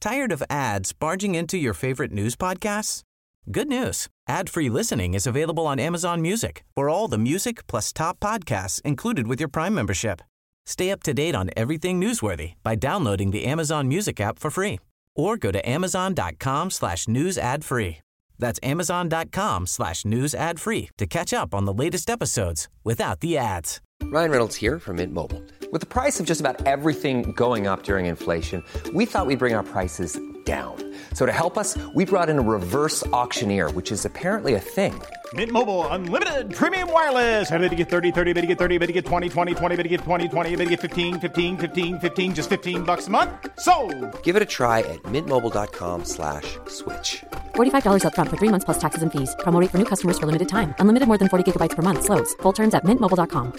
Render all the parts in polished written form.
Tired of ads barging into your favorite news podcasts? Good news. Ad-free listening is available on Amazon Music for all the music plus top podcasts included with your Prime membership. Stay up to date on everything newsworthy by downloading the Amazon Music app for free or go to amazon.com/news ad free. That's amazon.com/news ad free to catch up on the latest episodes without the ads. Ryan Reynolds here from Mint Mobile. With the price of just about everything going up during inflation, we thought we'd bring our prices down. So to help us, we brought in a reverse auctioneer, which is apparently a thing. Mint Mobile Unlimited Premium Wireless. How to get 30, 30, bit to get 30, bit to get 20, 20, 20, bit to get 20, 20, bit to get 15, 15, 15, 15, just $15 a month? Sold! Give it a try at mintmobile.com/switch. $45 up front for 3 months plus taxes and fees. Promo rate for new customers for limited time. Unlimited more than 40 gigabytes per month. Slows full terms at mintmobile.com.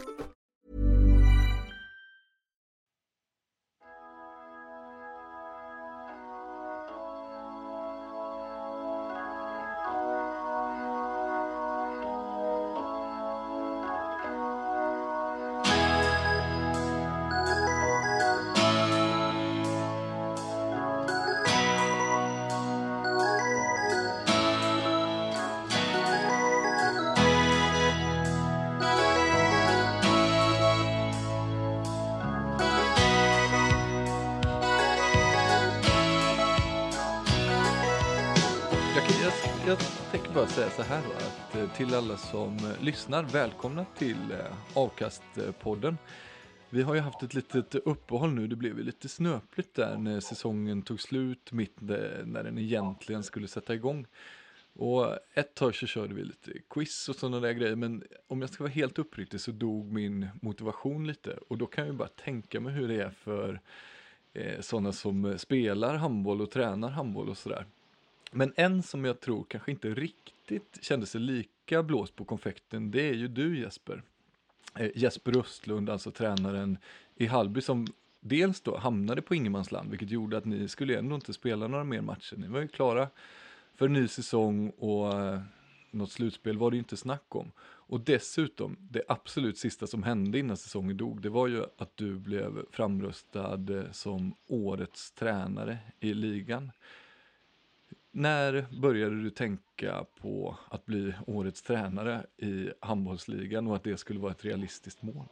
Jag tänker bara säga så här då, att till alla som lyssnar, välkomna till Avkastpodden. Vi har ju haft ett litet uppehåll nu, det blev ju lite snöpligt där när säsongen tog slut, mitt när den egentligen skulle sätta igång. Och ett tag så körde vi lite quiz och sådana där grejer, men om jag ska vara helt uppriktig så dog min motivation lite. Och då kan jag ju bara tänka mig hur det är för sådana som spelar handboll och tränar handboll och sådär. Men en som jag tror kanske inte riktigt kände sig lika blåst på konfekten, det är ju du Jesper. Jesper Östlund, alltså tränaren i Hallby, som dels då hamnade på ingenmansland, vilket gjorde att ni skulle ändå inte spela några mer matcher. Ni var ju klara för en ny säsong och något slutspel var det inte snack om. Och dessutom, det absolut sista som hände innan säsongen dog, det var ju att du blev framröstad som årets tränare i ligan. När började du tänka på att bli årets tränare i handbollsligan och att det skulle vara ett realistiskt mål?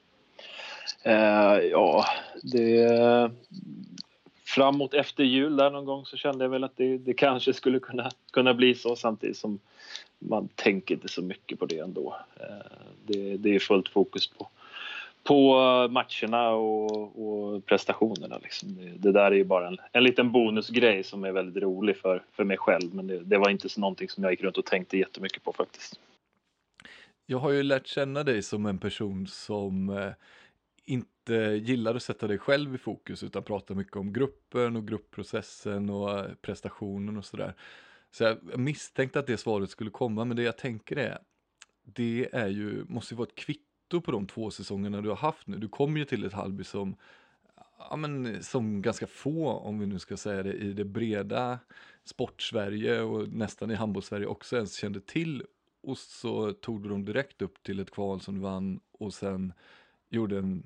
Ja, det framåt efter jul där någon gång så kände jag väl att det kanske skulle kunna bli så, samtidigt som man tänker inte så mycket på det ändå. Det är fullt fokus på matcherna och prestationerna liksom. Det där är ju bara en liten bonusgrej som är väldigt rolig för mig själv, men det var inte så någonting som jag gick runt och tänkte jättemycket på faktiskt. Jag har ju lärt känna dig som en person som inte gillar att sätta dig själv i fokus utan pratar mycket om gruppen och gruppprocessen och prestationen och sådär. Så jag misstänkte att det svaret skulle komma, men det jag tänker det är ju, måste ju vara ett kvitto på de 2 säsongerna du har haft nu. Du kommer ju till ett Hallby som ganska få, om vi nu ska säga det, i det breda sportsverige och nästan i handbollssverige också ens kände till. Och så tog du dem direkt upp till ett kval som du vann och sen gjorde en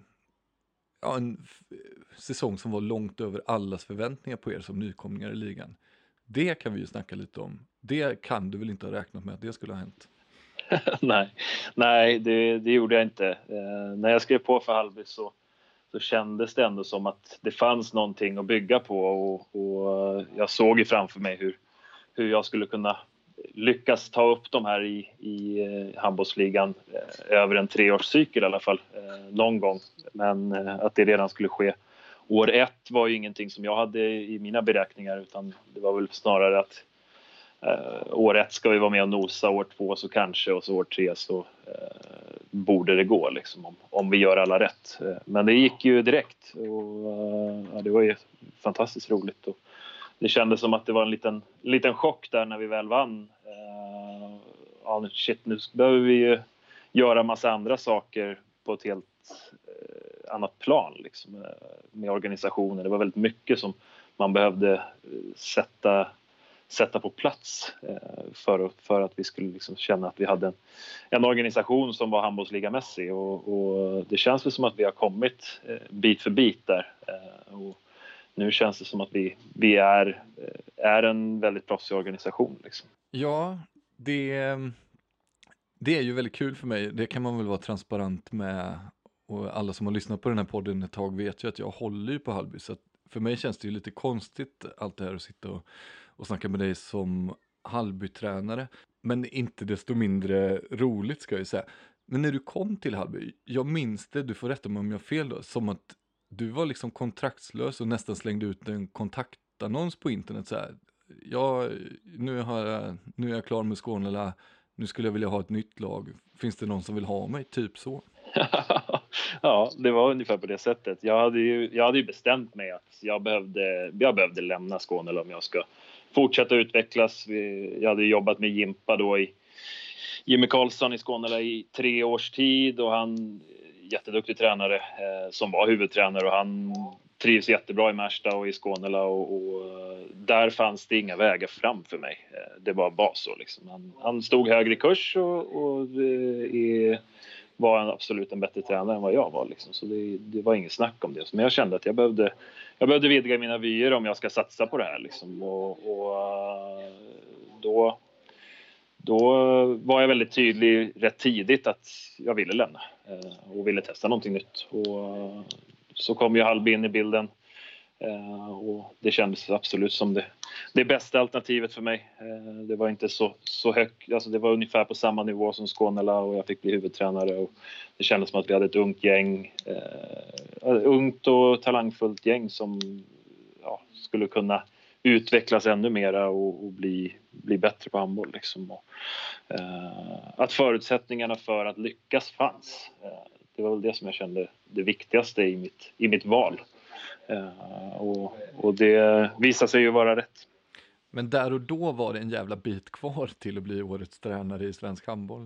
säsong som var långt över allas förväntningar på er som nykomlingar i ligan. Det kan vi ju snacka lite om. Det kan du väl inte ha räknat med att det skulle ha hänt? Nej, det gjorde jag inte. När jag skrev på för Hallby så kändes det ändå som att det fanns någonting att bygga på och jag såg ju framför mig hur jag skulle kunna lyckas ta upp de här i handbollsligan över en 3-årscykel i alla fall, någon gång. Men att det redan skulle ske år 1 var ju ingenting som jag hade i mina beräkningar, utan det var väl snarare att år 1 ska vi vara med och nosa, år 2 så kanske, och så år 3 så borde det gå liksom, om vi gör alla rätt. Men det gick ju direkt och det var ju fantastiskt roligt, och det kändes som att det var en liten chock där när vi väl vann. Nu behöver vi ju göra massa andra saker på ett helt annat plan liksom, med organisationen. Det var väldigt mycket som man behövde sätta på plats för att vi skulle liksom känna att vi hade en organisation som var handbollsligamässig, och det känns väl som att vi har kommit bit för bit där, och nu känns det som att vi är en väldigt proffsig organisation liksom. Ja, det är ju väldigt kul för mig. Det kan man väl vara transparent med. Och alla som har lyssnat på den här podden ett tag vet ju att jag håller ju på Hallby. Så att för mig känns det ju lite konstigt allt det här att sitta och snacka med dig som Hallby-tränare. Men inte desto mindre roligt ska jag säga. Men när du kom till Hallby, jag minns det, du får rätta mig om jag har fel då, som att du var liksom kontraktslös och nästan slängde ut en kontaktannons på internet så här. Ja, nu är jag klar med Skåne, nu skulle jag vilja ha ett nytt lag. Finns det någon som vill ha mig? Typ så. Ja, det var ungefär på det sättet. Jag hade ju bestämt mig att jag behövde lämna Skåne om jag ska fortsätta utvecklas. Jag hade jobbat med Jimpa då i Jimmy Karlsson i Skåne i 3 års tid och han jätteduktig tränare som var huvudtränare och han trivs jättebra i Märsta och i Skåne och där fanns det inga vägar fram för mig. Det var så liksom. Han stod högre i kurs och var absolut en bättre tränare än vad jag var liksom. Så det var inget snack om det. Men jag kände att jag behövde vidga mina vyer om jag ska satsa på det här liksom. Och då var jag väldigt tydlig rätt tidigt att jag ville lämna och ville testa någonting nytt. Och så kom ju Hallby in i bilden och det kändes absolut som det bästa alternativet för mig. Det var inte så högt, alltså det var ungefär på samma nivå som Skånela och jag fick bli huvudtränare och det kändes som att vi hade ett ungt och talangfullt gäng som skulle kunna utvecklas ännu mera och bli bättre på handboll liksom. Och, att förutsättningarna för att lyckas fanns. Det var väl det som jag kände det viktigaste i mitt val. Och det visade sig ju vara rätt. Men där och då var det en jävla bit kvar till att bli årets tränare i svensk handboll.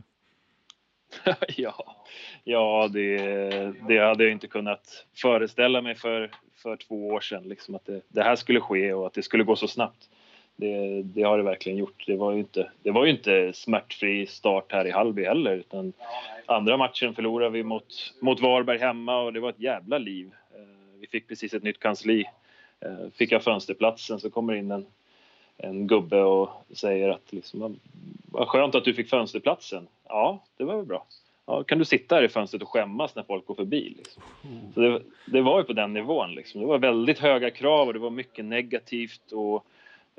Ja, det hade jag inte kunnat föreställa mig för 2 år sedan. Liksom, att det här skulle ske och att det skulle gå så snabbt. Det har det verkligen gjort. Det var ju inte smärtfri start här i Hallby heller. Utan andra matchen förlorade vi mot Varberg hemma och det var ett jävla liv. Vi fick precis ett nytt kansli. Fick jag fönsterplatsen så kommer in en gubbe och säger att liksom, vad skönt att du fick fönsterplatsen. Ja, det var väl bra. Ja, kan du sitta här i fönstret och skämmas när folk går förbi? Liksom. Så det var ju på den nivån. Liksom. Det var väldigt höga krav och det var mycket negativt. Och,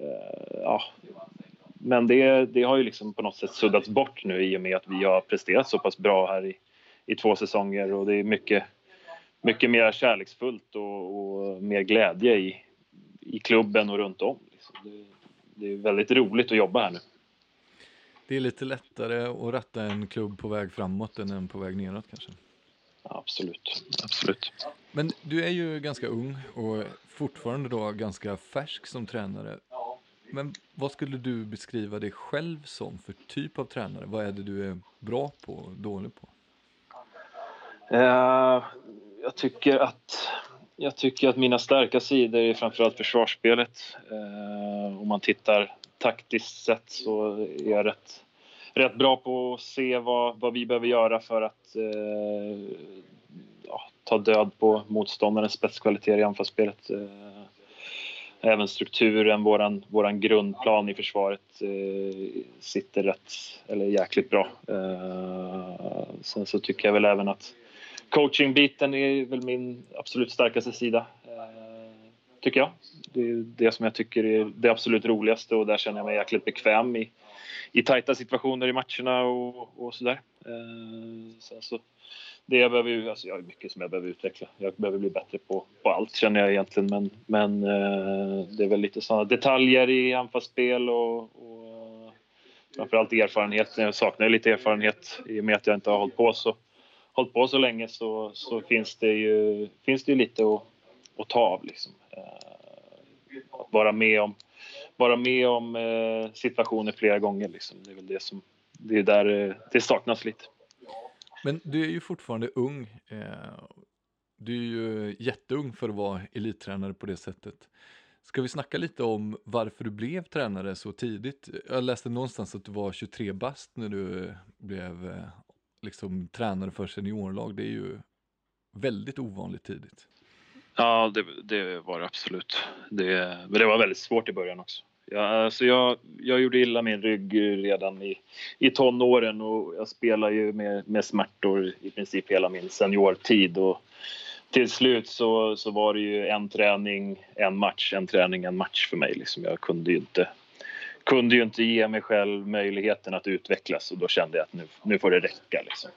men det har ju liksom på något sätt suddats bort nu i och med att vi har presterat så pass bra här i 2 säsonger. Och det är mycket mer kärleksfullt och mer glädje i klubben och runt om. Liksom. Det är väldigt roligt att jobba här nu. Det är lite lättare att rätta en klubb på väg framåt än en på väg neråt kanske. Absolut. Men du är ju ganska ung och fortfarande då ganska färsk som tränare. Men vad skulle du beskriva dig själv som för typ av tränare? Vad är det du är bra på och dålig på? Jag tycker att mina starka sidor är framförallt försvarsspelet. Om man tittar taktiskt sett så är jag rätt bra på att se vad vi behöver göra för att ta död på motståndarens spetskvaliteter i anfallsspelet. Även strukturen, våran grundplan i försvaret sitter jäkligt bra. Sen så tycker jag väl även att coachingbiten är väl min absolut starkaste sida. Tycker jag. Det är det som jag tycker är det absolut roligaste och där känner jag mig jäkligt bekväm i tajta situationer i matcherna och sådär. Sen så det jag behöver, alltså jag har mycket som jag behöver utveckla. Jag behöver bli bättre på allt känner jag egentligen. Men det är väl lite sådana detaljer i anfallsspel och framförallt erfarenhet. Jag saknar lite erfarenhet i och med att jag inte har hållit på så länge så finns det ju lite att ta av liksom. Att vara med om situationer flera gånger liksom. Det är väl det är där det saknas lite. Men du är ju fortfarande ung. Du är ju jätteung för att vara elittränare på det sättet. Ska vi snacka lite om varför du blev tränare så tidigt? Jag läste någonstans att du var 23 bast när du blev liksom tränare för seniorlag. Det är ju väldigt ovanligt tidigt. Ja, det var det absolut. Men det var väldigt svårt i början också. Jag gjorde illa min rygg redan i tonåren och jag spelar ju med smärtor i princip hela min seniortid. Och till slut så var det ju en träning, en match, en träning, en match för mig. Liksom. Jag kunde ju inte ge mig själv möjligheten att utvecklas och då kände jag att nu får det räcka. Liksom.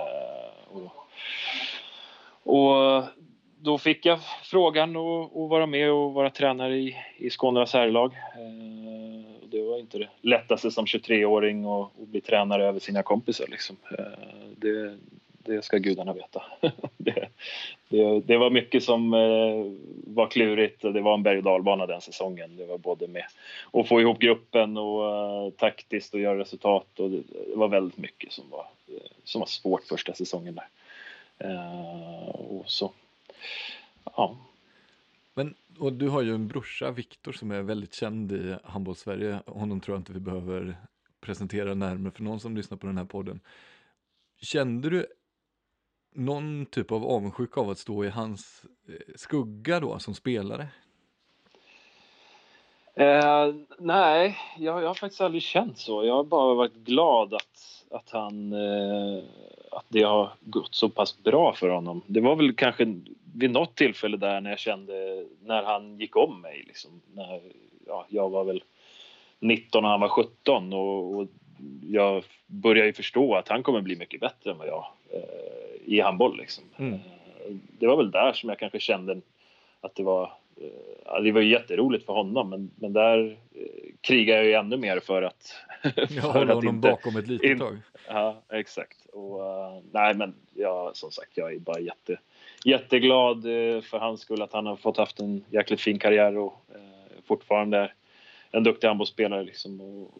Och då fick jag frågan att vara med och vara tränare i Skånes herrlag. Det var inte det lättaste som 23-åring att bli tränare över sina kompisar. Liksom. Det ska gudarna veta. Det var mycket som var klurigt. Det var en berg- och dalbana den säsongen. Det var både med att få ihop gruppen och taktiskt och göra resultat. Och det var väldigt mycket som var svårt första säsongen där. Och så, ja. Och du har ju en brorsa, Viktor, som är väldigt känd i handbollssverige. Honom tror jag inte vi behöver presentera närmare för någon som lyssnar på den här podden. Kände du någon typ av avundsjuka av att stå i hans skugga då som spelare? Nej, jag har faktiskt aldrig känt så. Jag har bara varit glad att det har gått så pass bra för honom. Det var väl kanske vid något tillfälle där när jag kände när han gick om mig. Liksom, jag var väl 19 och han var 17 och jag började ju förstå att han kommer bli mycket bättre än vad jag i handboll. Liksom. Det var väl där som jag kanske kände att det var jätteroligt för honom, men där krigar jag ju ännu mer för att jag håller honom bakom ett litet tag. Ja, exakt. Och nej, men som sagt, jag är bara jätteglad för hans skull att han har fått haft en jäkligt fin karriär och fortfarande är en duktig handbollsspelare liksom,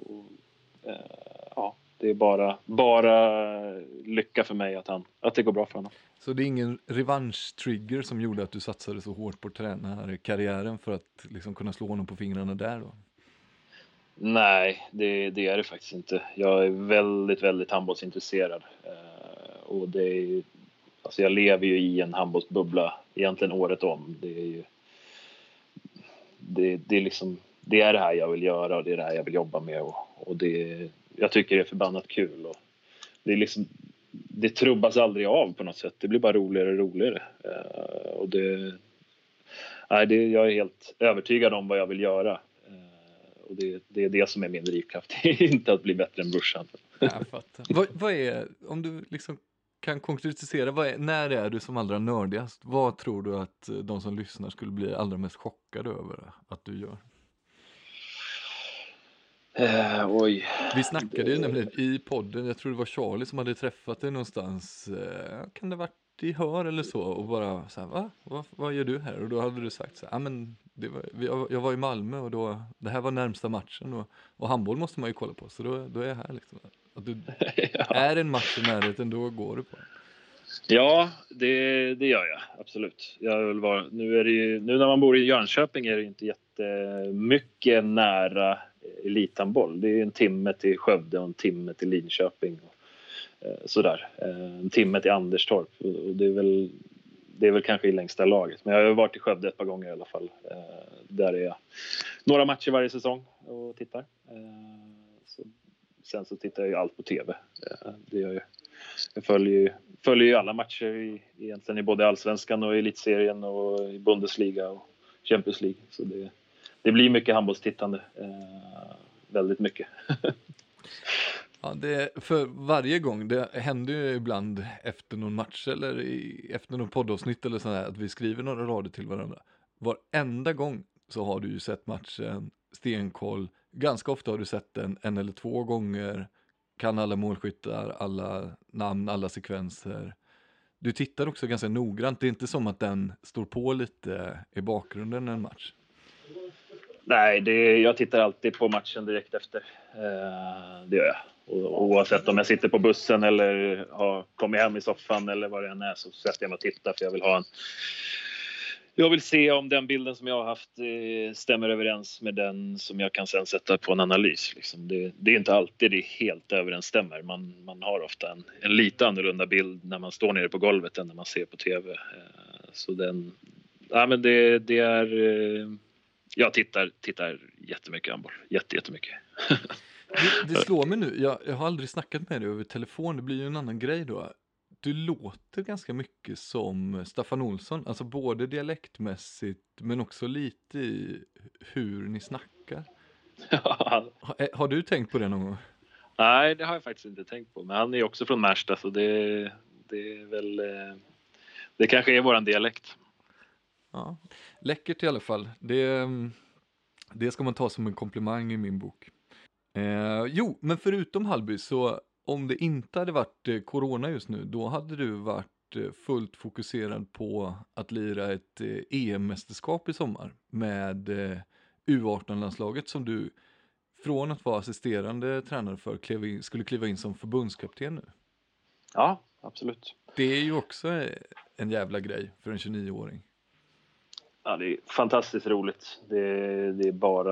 ja, det är bara lycka för mig att det går bra för honom. Så det är ingen revansch-trigger som gjorde att du satsade så hårt på tränarkarriären för att liksom kunna slå honom på fingrarna där då? Nej, det är det faktiskt inte. Jag är väldigt, väldigt handbollsintresserad. Och det är, alltså jag lever ju i en handbollsbubbla egentligen året om. Det är liksom, det är det här jag vill göra och det är det här jag vill jobba med. Och jag tycker det är förbannat kul. Och det är liksom, det trubbas aldrig av på något sätt. Det blir bara roligare och roligare. Och jag är helt övertygad om vad jag vill göra. Och det är det som är min drivkraft. Inte att bli bättre än brorsan. Jag fattar. Vad är, om du liksom kan konkretisera, när är du som allra nördigast? Vad tror du att de som lyssnar skulle bli allra mest chockade över att du gör? Oj. Vi snackade ju nämligen i podden, jag tror det var Charlie som hade träffat dig någonstans, kan det varit i Hör eller så, och bara så här, vad gör du här? Och då hade du sagt så här, men jag var i Malmö och då, det här var närmsta matchen och handboll måste man ju kolla på, så då är jag här liksom. Att du är en match i närheten, då går du på. Ja, det gör jag, absolut. Nu när man bor i Jönköping är det inte jättemycket nära elithandboll. Det är en timme till Skövde och en timme till Linköping och sådär. En timme till Anderstorp, och det är väl kanske i längsta laget. Men jag har varit i Skövde ett par gånger i alla fall. Där är jag några matcher varje säsong och tittar. Sen så tittar jag ju allt på tv. Det gör jag följer ju alla matcher egentligen i både Allsvenskan och Elitserien och i Bundesliga och Champions League. Så det blir mycket handbollstittande. Väldigt mycket. Ja, för varje gång, det händer ju ibland efter någon match eller efter någon poddavsnitt eller sådär, att vi skriver några rader till varandra. Varenda gång så har du ju sett matchen, stenkoll. Ganska ofta har du sett den 1 eller 2 gånger. Kan alla målskyttar, alla namn, alla sekvenser. Du tittar också ganska noggrant. Det är inte som att den står på lite i bakgrunden en match. Nej, jag tittar alltid på matchen direkt efter. Det gör jag. Och oavsett om jag sitter på bussen eller har kommit hem i soffan eller vad det än är, så sätter jag mig och tittar, för jag vill se om den bilden som jag har haft stämmer överens med den som jag kan sen sätta på en analys. Liksom. Det är inte alltid det helt överensstämmer. Man har ofta en lite annorlunda bild när man står nere på golvet än när man ser på tv. Så Ja, men det är... Jag tittar jättemycket handboll. Jättemycket. Det slår mig nu, jag har aldrig snackat med dig över telefon, det blir ju en annan grej då. Du låter ganska mycket som Staffan Olsson, alltså både dialektmässigt men också lite i hur ni snackar. Har du tänkt på det någon gång? Nej, det har jag faktiskt inte tänkt på. Men han är ju också från Märsta, så det är väl... Det kanske är våran dialekt. Ja, läckert i alla fall. Det ska man ta som en komplimang i min bok. Jo, men förutom Hallby, så om det inte hade varit corona just nu, då hade du varit fullt fokuserad på att lira ett EM-mästerskap i sommar med U18-landslaget som du från att vara assisterande tränare för skulle kliva in som förbundskapten nu. Ja, absolut. Det är ju också en jävla grej för en 29-åring. Ja, det är fantastiskt roligt. Det är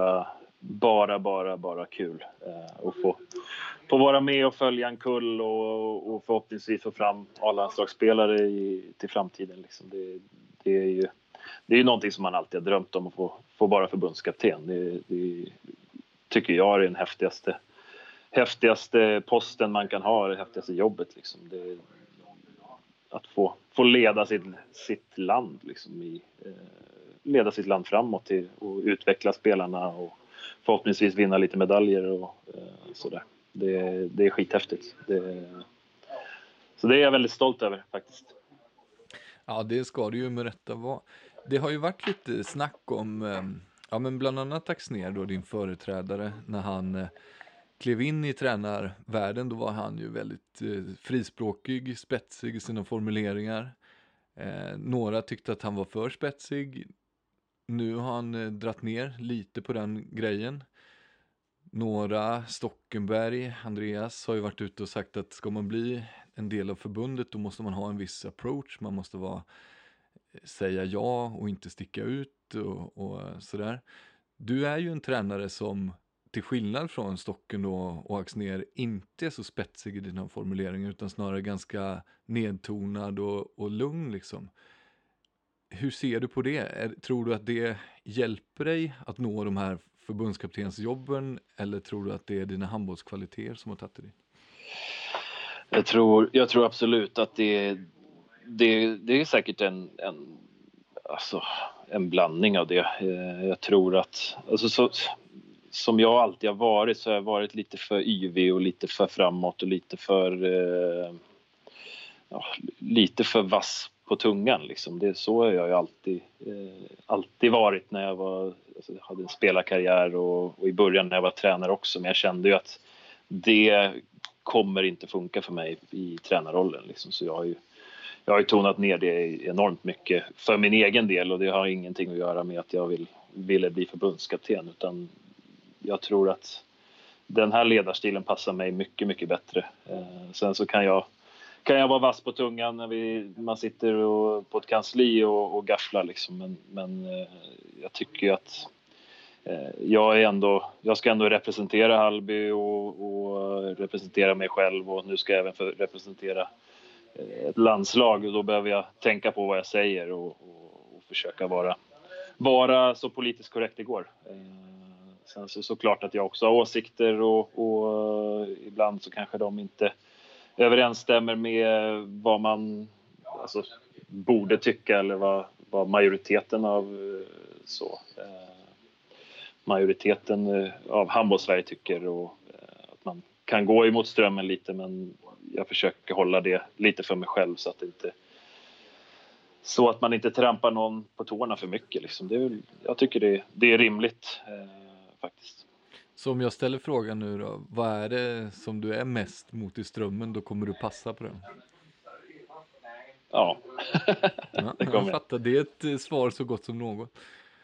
bara kul att få vara med och följa en kull och förhoppningsvis få fram A-landslagsspelare till framtiden. Liksom. Det är ju någonting som man alltid har drömt om, att få vara förbundskapten. Det tycker jag är den häftigaste posten man kan ha, det häftigaste jobbet. Liksom. Att få leda sitt land liksom, leda sitt land framåt och utveckla spelarna och förhoppningsvis vinna lite medaljer och sådär. Det är skithäftigt. Så det är jag väldigt stolt över faktiskt. Ja, det ska det ju med rätta vara. Det har ju varit lite snack om, men bland annat Axnér då, din företrädare, när han klev in i tränarvärlden, då var han ju väldigt frispråkig, spetsig i sina formuleringar. Några tyckte att han var för spetsig. Nu har han dratt ner lite på den grejen. Några, Stockenberg, Andreas, har ju varit ute och sagt att ska man bli en del av förbundet, då måste man ha en viss approach. Man måste säga ja och inte sticka ut och sådär. Du är ju en tränare som, till skillnad från Stocken och Axnér, inte är så spetsig i dina formuleringar, utan snarare ganska nedtonad och lugn liksom. Hur ser du på det? Tror du att det hjälper dig att nå de här förbundskaptensjobben, eller tror du att det är dina handbollskvaliteter som har tagit dig? Jag tror absolut att det är säkert en blandning av det. Jag tror att som jag alltid har varit, så har jag varit lite för yvig och lite för framåt och lite för vass på tungan liksom. Så har jag ju alltid varit när jag hade en spelarkarriär och i början när jag var tränare också, men jag kände ju att det kommer inte funka för mig i tränarrollen liksom. Så jag har ju tonat ner det enormt mycket för min egen del, och det har ingenting att göra med att jag ville bli förbundskapten, utan jag tror att den här ledarstilen passar mig mycket, mycket bättre. Sen så kan jag vara vass på tungan när man sitter på ett kansli och gafflar liksom. Men jag tycker ju att jag ska ändå representera Hallby och representera mig själv, och nu ska jag även representera ett landslag, och då behöver jag tänka på vad jag säger och försöka vara så politiskt korrekt det går. Sen så klart att jag också har åsikter och ibland så kanske de inte överensstämmer med vad man borde tycka, eller vad majoriteten av handbollssverige tycker, och att man kan gå emot strömmen lite, men jag försöker hålla det lite för mig själv, så att man inte trampar någon på tårna för mycket liksom. Jag tycker det är rimligt faktiskt. Så om jag ställer frågan nu då, vad är det som du är mest mot i strömmen, då kommer du passa på den? Ja, det kommer jag fatta. Det är ett svar så gott som något.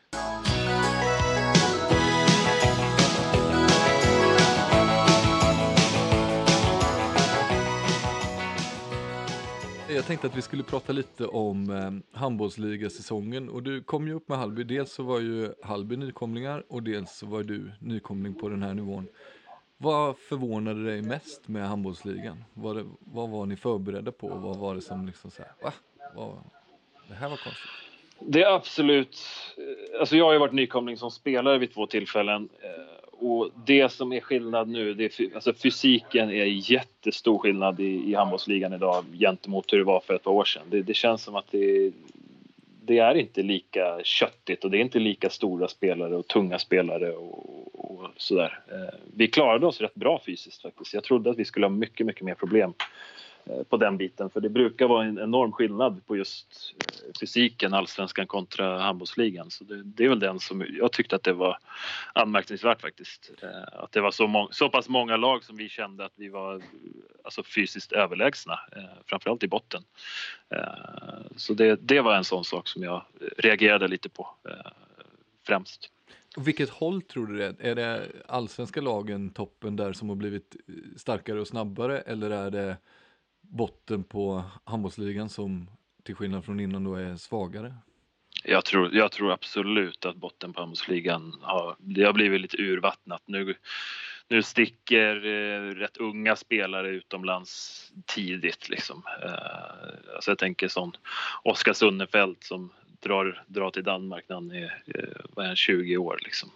Jag tänkte att vi skulle prata lite om handbollsligasäsongen, och du kom ju upp med Hallby. Dels så var ju Hallby nykomlingar, och dels så var du nykomling på den här nivån. Vad förvånade dig mest med handbollsligan? Vad var ni förberedda på? Vad var det som liksom så här, va? Det här var konstigt. Det är absolut, alltså jag har ju varit nykomling som spelare vid 2 tillfällen och det som är skillnad nu, alltså fysiken är jättestor skillnad i handbollsligan idag gentemot hur det var för ett par år sedan. Det känns som att det är inte lika köttigt och det är inte lika stora spelare och tunga spelare och sådär. Vi klarade oss rätt bra fysiskt faktiskt. Jag trodde att vi skulle ha mycket, mycket mer problem på den biten. För det brukar vara en enorm skillnad på just fysiken, allsvenskan kontra handbollsligan. Så det är väl den som jag tyckte att det var anmärkningsvärt faktiskt. Att det var så pass många lag som vi kände att vi var alltså fysiskt överlägsna, framförallt i botten. Så det var en sån sak som jag reagerade lite på främst. Och vilket håll tror du det är? Är det allsvenska lagen toppen där som har blivit starkare och snabbare, eller är det botten på handbollsligan som till skillnad från innan då är svagare? Jag tror absolut att botten på handbollsligan har blivit lite urvattnat. Nu sticker rätt unga spelare utomlands tidigt liksom. Alltså jag tänker sån Oskar Sunnefelt som drar till Danmark när han är 20 år liksom.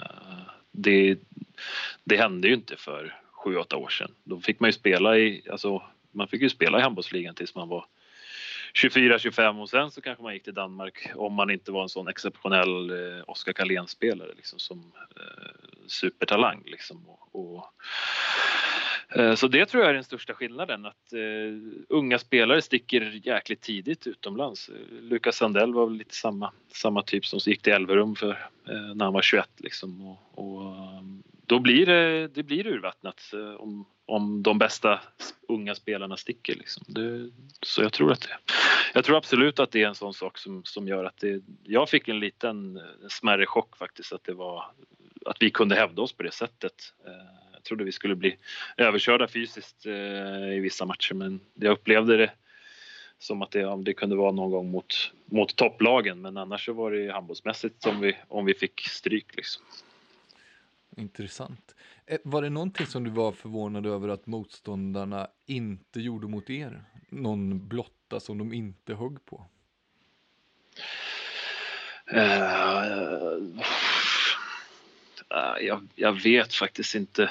Det hände ju inte för 7-8 år sedan. Då fick man ju spela i handbollsligan tills man var 24-25 och sen så kanske man gick till Danmark om man inte var en sån exceptionell Oskar Carlén-spelare liksom, som supertalang liksom. Så det tror jag är den största skillnaden, att unga spelare sticker jäkligt tidigt utomlands. Lukas Sandell var väl lite samma typ som gick till Elverum för när han var 21 liksom, och då blir det urvattnat om de bästa unga spelarna sticker liksom. Så jag tror absolut att det är en sån sak som gör att jag fick en liten smärre chock faktiskt, att vi kunde hävda oss på det sättet. Jag trodde vi skulle bli överkörda fysiskt i vissa matcher, men jag upplevde det som att det kunde vara någon gång mot topplagen, men annars så var det handbollsmässigt om vi fick stryk liksom. Intressant. Var det någonting som du var förvånad över att motståndarna inte gjorde mot er? Någon blotta som de inte högg på? Jag vet faktiskt inte.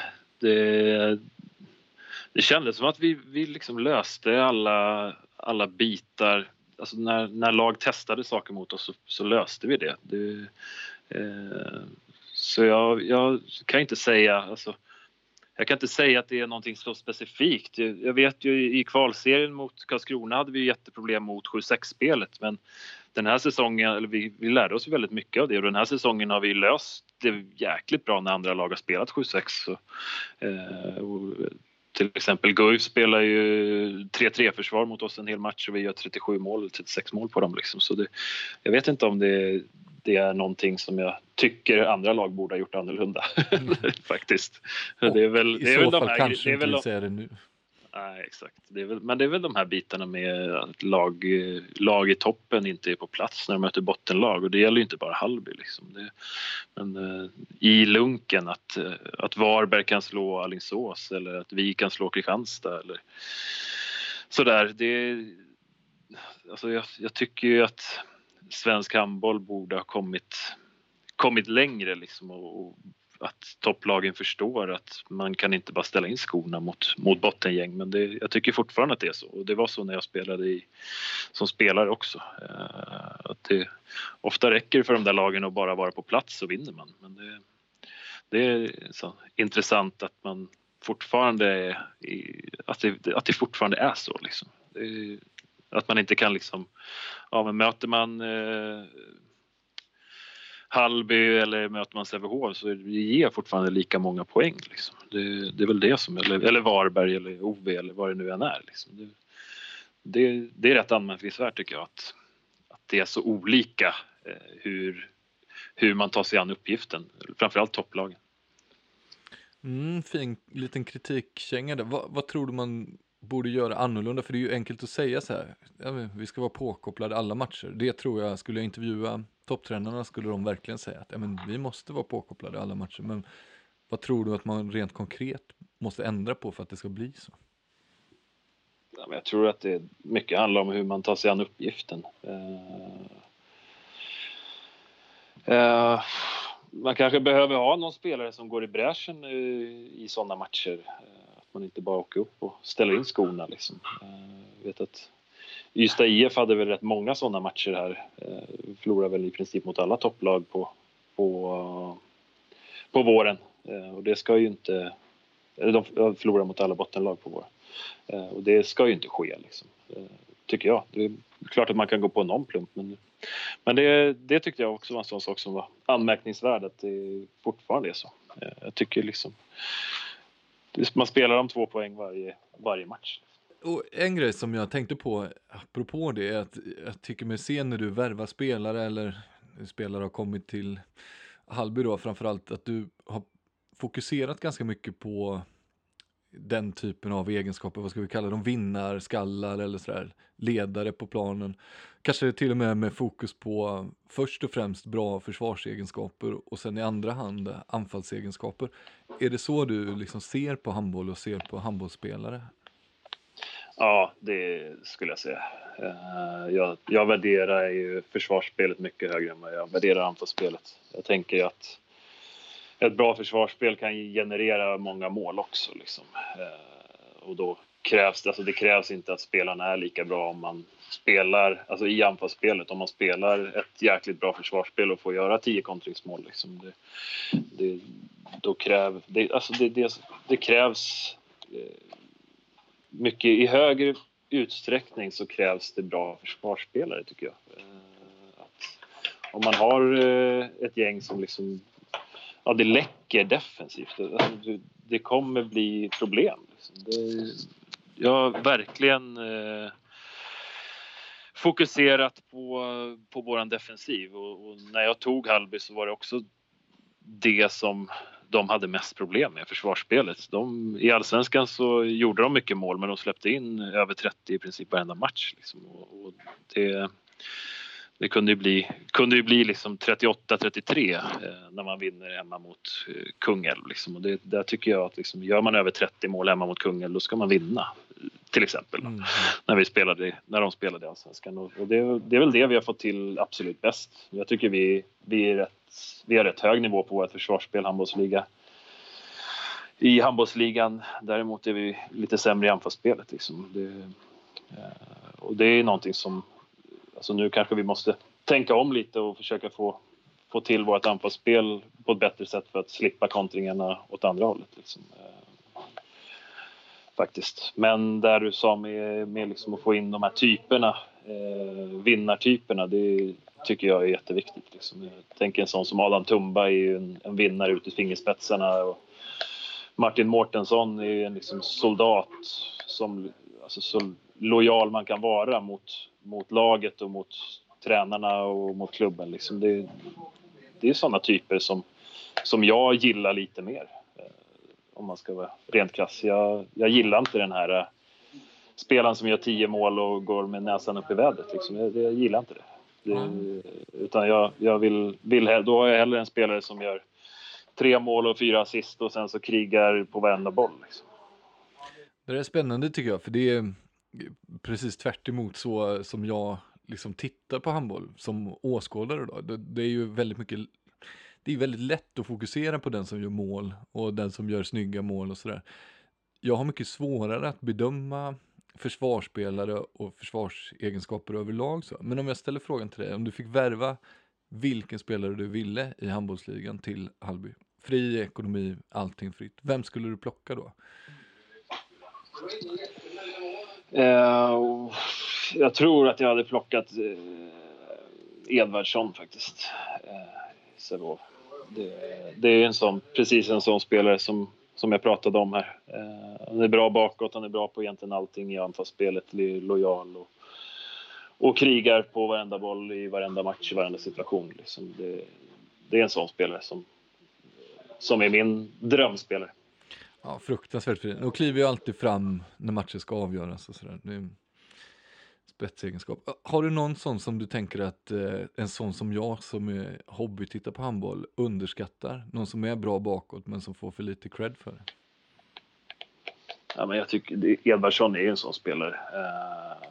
Det kändes som att vi liksom löste alla bitar. Alltså när lag testade saker mot oss så löste vi det. Så jag kan inte säga, alltså, jag kan inte säga att det är någonting så specifikt. Jag vet ju i kvalserien mot Karlskrona hade vi jätteproblem mot 7-6-spelet, men den här säsongen, eller vi lärde oss väldigt mycket av det, och den här säsongen har vi löst det jäkligt bra när andra lag har spelat 7-6. Till exempel Guif spelar ju 3-3-försvar mot oss en hel match och vi gör 37 mål, 36 mål på dem liksom. Så jag vet inte om det är någonting som jag tycker andra lag borde ha gjort annorlunda faktiskt. Det är väl, i så fall kanske inte vill säga det nu. Nej, exakt. Men det är väl de här bitarna med att lag i toppen inte är på plats när de möter bottenlag, och det gäller ju inte bara Hallby liksom. Men i lunken att Varberg kan slå Alingsås eller att vi kan slå Kristianstad eller sådär. Alltså jag tycker ju att svensk handboll borde ha kommit längre liksom, och att topplagen förstår att man kan inte bara ställa in skorna mot bottengäng, men jag tycker fortfarande att det är så, och det var så när jag spelade som spelare också, att det ofta räcker för de där lagen att bara vara på plats så vinner man, men det är så intressant att man fortfarande att det fortfarande är så liksom. Att man inte kan liksom, men möter man Hallby eller möter man Sävehof så det ger fortfarande lika många poäng liksom. Det är väl det som, eller Varberg eller OV eller vad det nu än är liksom. Det är rätt anmärkningsvärt tycker jag att det är så olika hur man tar sig an uppgiften, framförallt topplagen. Fin liten kritikkänga där. Vad tror du man borde göra annorlunda? För det är ju enkelt att säga så här, vi ska vara påkopplade alla matcher. Det tror jag, skulle jag intervjua topptränarna skulle de verkligen säga att vi måste vara påkopplade alla matcher. Men vad tror du att man rent konkret måste ändra på för att det ska bli så? Ja, men jag tror att det mycket handlar om hur man tar sig an uppgiften. Man kanske behöver ha någon spelare som går i bräschen i sådana matcher. Att man inte bara åker upp och ställer in skorna liksom. Jag vet att Ystad IF hade väl rätt många sådana matcher här. Förlorade väl i princip mot alla topplag på våren. Och det ska ju inte... De förlorar mot alla bottenlag på våren. Och det ska ju inte ske liksom. Tycker jag. Det är klart att man kan gå på någon plump. Men det tyckte jag också var en sån sak som var anmärkningsvärd. Att det fortfarande är så. Jag tycker liksom... Man spelar om 2 poäng varje match. Och en grej som jag tänkte på apropå det är att jag tycker mig se när du värvar spelare eller spelare har kommit till Hallby då framförallt att du har fokuserat ganska mycket på den typen av egenskaper, vad ska vi kalla dem, vinnarskallar eller sådär, ledare på planen. Kanske till och med fokus på först och främst bra försvarsegenskaper och sen i andra hand anfallsegenskaper. Är det så du liksom ser på handboll och ser på handbollsspelare? Ja, det skulle jag säga. Jag värderar ju försvarsspelet mycket högre än vad jag värderar anfallsspelet. Jag tänker att ett bra försvarsspel kan generera många mål också. Liksom. Och då det krävs inte att spelarna är lika bra om man spelar, alltså i anfallsspelet, om man spelar ett jäkligt bra försvarsspel och får göra 10 kontringsmål. Liksom. Det krävs mycket i högre utsträckning så krävs det bra försvarsspelare tycker jag. Om man har ett gäng som liksom det läcker defensivt. Det kommer bli problem. Liksom. Jag har verkligen fokuserat på våran defensiv. Och när jag tog Hallby så var det också det som de hade mest problem med, försvarsspelet. I Allsvenskan så gjorde de mycket mål men de släppte in över 30 i princip varenda match. Liksom. Och det kunde ju bli liksom 38-33 när man vinner hemma mot Kungälv. Liksom. Och där tycker jag att liksom, gör man över 30 mål hemma mot Kungälv då ska man vinna. Till exempel när de spelade i Allsvenskan. Och det är väl det vi har fått till absolut bäst. Jag tycker vi har rätt hög nivå på vårt försvarsspel handbollsliga. I handbollsligan däremot är vi lite sämre i anfallsspelet. Liksom. Och det är någonting som alltså nu kanske vi måste tänka om lite och försöka få till vårt anfallsspel på ett bättre sätt för att slippa kontringarna åt andra hållet. Liksom. Faktiskt. Men där du sa med liksom att få in de här typerna, vinnartyperna, det tycker jag är jätteviktigt. Liksom. Jag tänker en sån som Adam Tumba är ju en vinnare ut i fingerspetsarna och Martin Mårtensson är en liksom soldat som alltså, så lojal man kan vara mot laget och mot tränarna och mot klubben. Liksom. Det är sådana typer som jag gillar lite mer. Om man ska vara rent krass. Jag gillar inte den här spelaren som gör 10 mål och går med näsan upp i vädret. Liksom. Jag gillar inte det. Utan jag vill då har jag hellre en spelare som gör 3 mål och 4 assist och sen så krigar på varenda boll. Liksom. Det är spännande tycker jag, för det är precis tvärt emot så som jag liksom tittar på handboll som åskådare då. Det är ju väldigt mycket, det är väldigt lätt att fokusera på den som gör mål och den som gör snygga mål och sådär. Jag har mycket svårare att bedöma försvarsspelare och försvarsegenskaper överlag så. Men om jag ställer frågan till dig, om du fick värva vilken spelare du ville i handbollsligan till Hallby, fri ekonomi, allting fritt, vem skulle du plocka då? Jag tror att jag hade plockat Edvardsson faktiskt. Så det är precis en sån spelare som jag pratade om här. Han är bra bakåt, han är bra på egentligen allting i anfallsspelet, lojal och krigar på varenda boll i varenda match, i varenda situation. Liksom. Det är en sån spelare som är min drömspelare. Ja, fruktansvärt fint. Och kliver ju alltid fram när matcher ska avgöras och sådär. Det är en spetsegenskap. Har du någon sån som du tänker att en sån som jag som är hobby tittar på handboll underskattar? Någon som är bra bakåt men som får för lite cred för det? Ja, men jag tycker Edvardsson är en sån spelare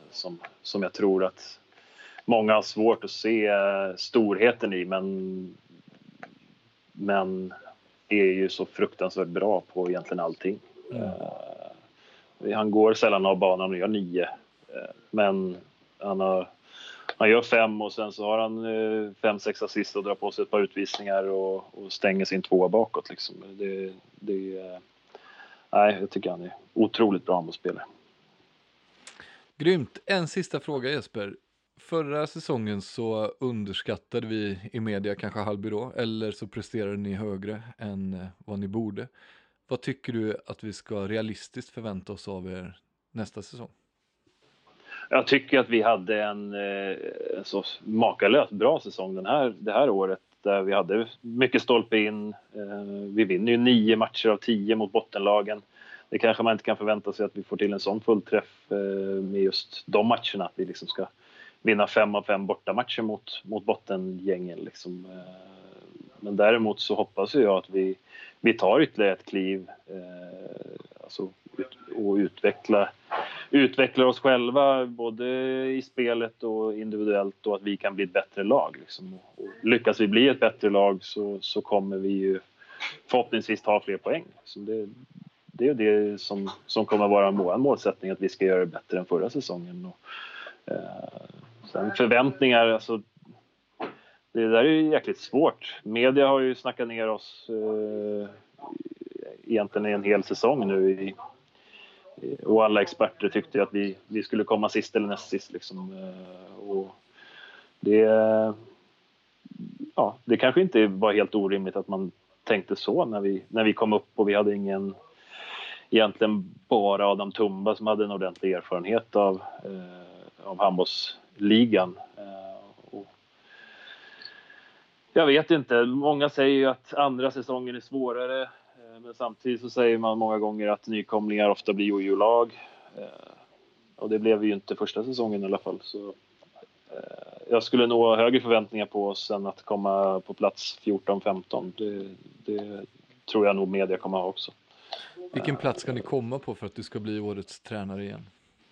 som jag tror att många har svårt att se storheten i, men men är ju så fruktansvärt bra på egentligen allting. Han går sällan av banan och gör 9. Men han gör 5 och sen så har han 5-6 assist och drar på sig ett par utvisningar och stänger sin 2 bakåt. Liksom. Jag tycker han är otroligt bra handbollsspelare. Grymt. En sista fråga, Jesper. Förra säsongen så underskattade vi i media kanske Hallby då, eller så presterade ni högre än vad ni borde. Vad tycker du att vi ska realistiskt förvänta oss av er nästa säsong? Jag tycker att vi hade en så makalöst bra säsong det här året, där vi hade mycket stolpe in. Vi vinner ju 9 matcher av 10 mot bottenlagen. Det kanske man inte kan förvänta sig att vi får till en sån fullträff med just de matcherna. Att vi liksom ska vinna 5 av 5 bortamatcher mot bottengängen. Liksom. Men däremot så hoppas jag att vi tar ytterligare ett kliv och utvecklar oss själva både i spelet och individuellt, och att vi kan bli ett bättre lag. Liksom. Och lyckas vi bli ett bättre lag så kommer vi ju förhoppningsvis ta fler poäng. Så det är det som kommer vara vår målsättning, att vi ska göra det bättre än förra säsongen. Och, sen förväntningar, alltså, det där är ju jäkligt svårt. Media har ju snackat ner oss egentligen i en hel säsong nu och alla experter tyckte att vi skulle komma sist eller näst sist liksom. Och det kanske inte var helt orimligt att man tänkte så när vi kom upp, och vi hade egentligen bara Adam Tumba som hade en ordentlig erfarenhet av handbollsligan. Jag vet inte, många säger ju att andra säsongen är svårare, men samtidigt så säger man många gånger att nykomlingar ofta blir jojo-lag, och det blev ju inte första säsongen i alla fall. Så jag skulle nog ha högre förväntningar på oss än att komma på plats 14-15. Det tror jag nog media kommer ha också. Vilken plats ska ni komma på för att du ska bli årets tränare igen?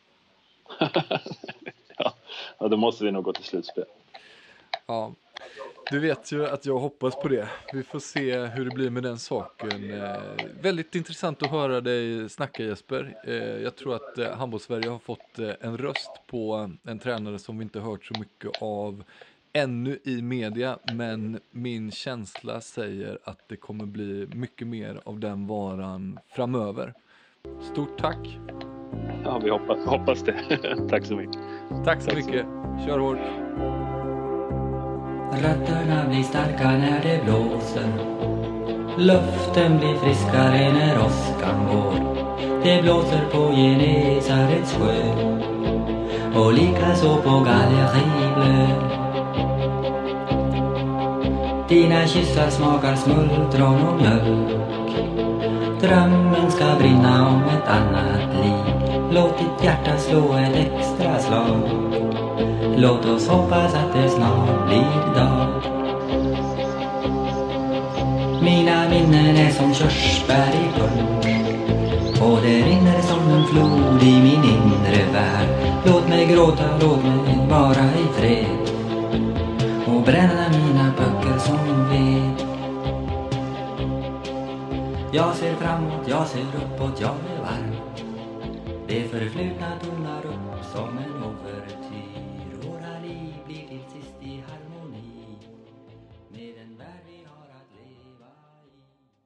Ja, då måste vi nog gå till slutspel. Ja, du vet ju att jag hoppas på det. Vi får se hur det blir med den saken. Väldigt intressant att höra dig snacka, Jesper. Jag tror att Handbollssverige har fått en röst på en tränare som vi inte hört så mycket av ännu i media, men min känsla säger att det kommer bli mycket mer av den varan framöver. Stort tack! Ja, vi hoppas det. Tack så mycket. Tack så mycket. Kör hårt! Rötterna blir starka när det blåser. Luften blir friskare när åskan går. Det blåser på Genesarets sjö och likaså på Gallerieblö. Dina kyssar smakar smuldron och mjölk. Drömmen ska brinna om ett annat liv. Låt ditt hjärta slå ett extra slag. Låt oss hoppas att det snart blir dag. Mina minnen är som körsbär i punsch, och det rinner som en flod i min inre värld. Låt mig gråta, låt mig vara i fred och bränna mina böcker som ved. Jag ser framåt, jag ser uppåt, jag är varm. Det förflutna tonar upp som en overtyr. Våra liv blir till sist i harmoni med den värld vi har att leva i.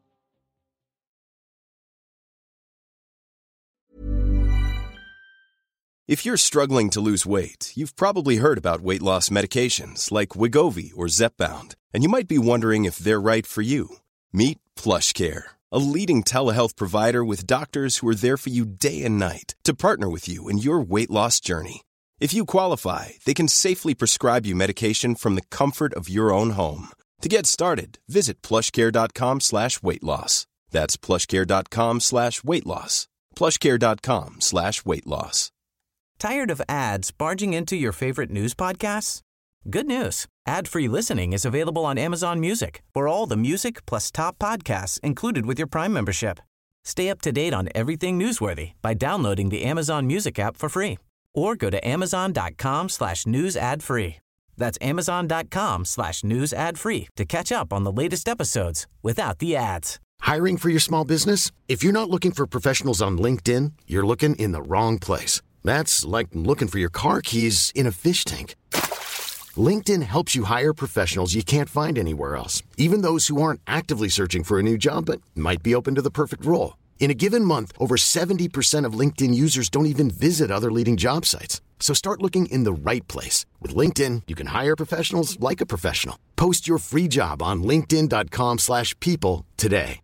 If you're struggling to lose weight, you've probably heard about weight loss medications like Wegovy or Zepbound, and you might be wondering if they're right for you. Meet PlushCare, a leading telehealth provider with doctors who are there for you day and night to partner with you in your weight loss journey. If you qualify, they can safely prescribe you medication from the comfort of your own home. To get started, visit plushcare.com/weightloss. That's plushcare.com/weightloss. plushcare.com/weightloss. Tired of ads barging into your favorite news podcasts? Good news. Ad-free listening is available on Amazon Music for all the music plus top podcasts included with your Prime membership. Stay up to date on everything newsworthy by downloading the Amazon Music app for free or go to amazon.com/news ad free. That's Amazon.com/news ad free to catch up on the latest episodes without the ads. Hiring for your small business? If you're not looking for professionals on LinkedIn, you're looking in the wrong place. That's like looking for your car keys in a fish tank. LinkedIn helps you hire professionals you can't find anywhere else, even those who aren't actively searching for a new job but might be open to the perfect role. In a given month, over 70% of LinkedIn users don't even visit other leading job sites. So start looking in the right place. With LinkedIn, you can hire professionals like a professional. Post your free job on linkedin.com/people today.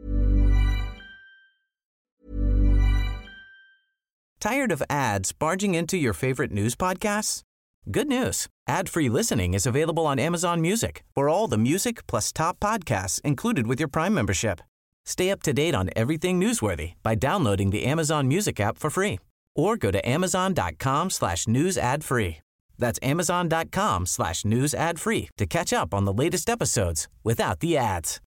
Tired of ads barging into your favorite news podcasts? Good news. Ad-free listening is available on Amazon Music for all the music plus top podcasts included with your Prime membership. Stay up to date on everything newsworthy by downloading the Amazon Music app for free or go to amazon.com/news ad free. That's amazon.com/news ad free to catch up on the latest episodes without the ads.